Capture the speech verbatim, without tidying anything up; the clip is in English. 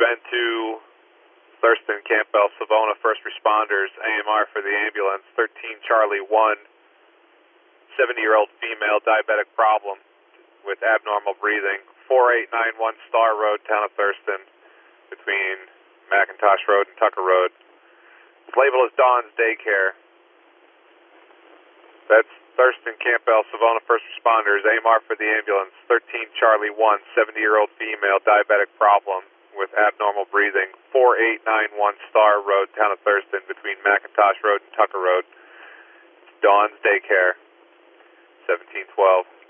been to Thurston, Campbell, Savona, first responders, A M R for the ambulance, thirteen Charlie one, seventy-year-old female, diabetic problem with abnormal breathing, four eight nine one Star Road, town of Thurston, between McIntosh Road and Tucker Road. Its label is Dawn's Daycare. That's Thurston, Campbell, Savona, first responders, A M R for the ambulance, thirteen Charlie one, seventy-year-old female, diabetic problem with abnormal breathing, four eight nine one Star Road, town of Thurston, between McIntosh Road and Tucker Road. It's Dawn's Daycare, seventeen twelve.